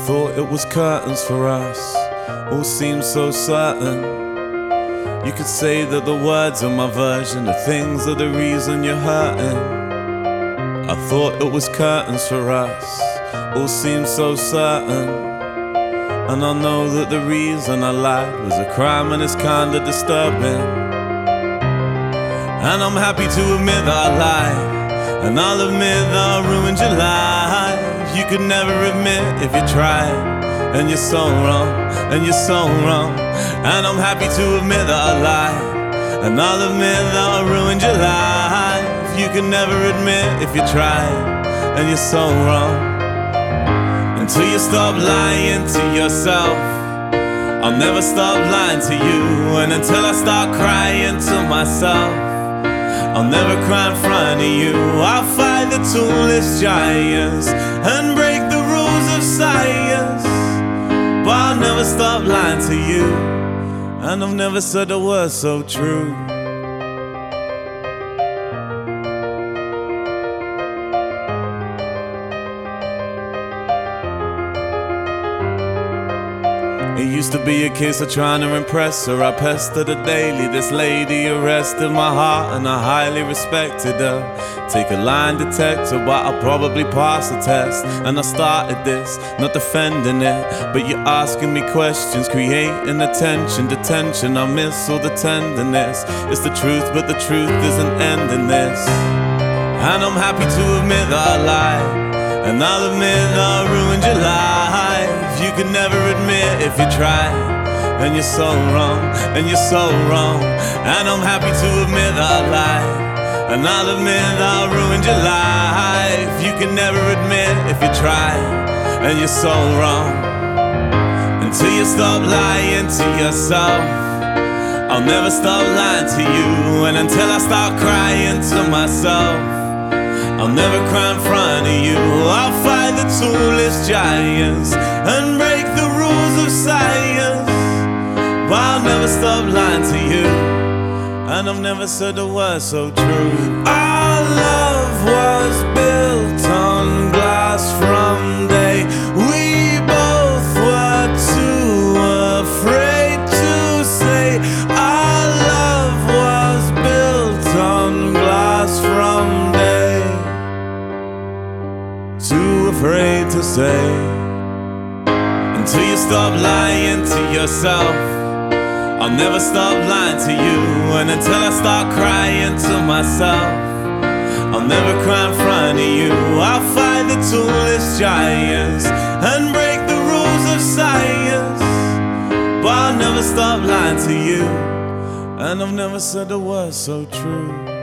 thought it was curtains for us, all seemed so certain. You could say that the words are my version of things are the reason you're hurting. I thought it was curtains for us, all seemed so certain. And I know that the reason I lied was a crime and it's kinda disturbing. And I'm happy to admit that I lied, and I'll admit that I ruined your life. You could never admit if you tried, and you're so wrong, and you're so wrong. And I'm happy to admit that I lied, and I'll admit that I ruined your life. You could never admit if you tried, and you're so wrong. Until you stop lying to yourself, I'll never stop lying to you. And until I start crying to myself, I'll never cry in front of you. I'll fight the tallest giants and break the rules of science, but I'll never stop lying to you. And I've never said a word so true. It used to be a case of trying to impress her. I pestered her daily. This lady arrested my heart and I highly respected her. Take a line detector, but I'll probably pass the test. And I started this, not defending it, but you're asking me questions, creating attention, detention. I miss all the tenderness. It's the truth, but the truth isn't ending this. And I'm happy to admit that I lied, and I'll admit that I ruined your life. You could never admit if you tried, and you're so wrong, and you're so wrong. And I'm happy to admit that I lied, and I'll admit that I ruined your life. You can never admit if you tried, and you're so wrong. Until you stop lying to yourself, I'll never stop lying to you. And until I start crying to myself, I'll never cry in front of you. I'll fight the tallest giants and break the rules of science, but I'll never stop lying to you. And I've never said a word so true. Our love was built on glass from day we both were too afraid to say. Our love was built on glass from day too afraid to say. Until you stop lying to yourself, I'll never stop lying to you. And until I start crying to myself, I'll never cry in front of you. I'll fight the tallest giants and break the rules of science, but I'll never stop lying to you. And I've never said a word so true.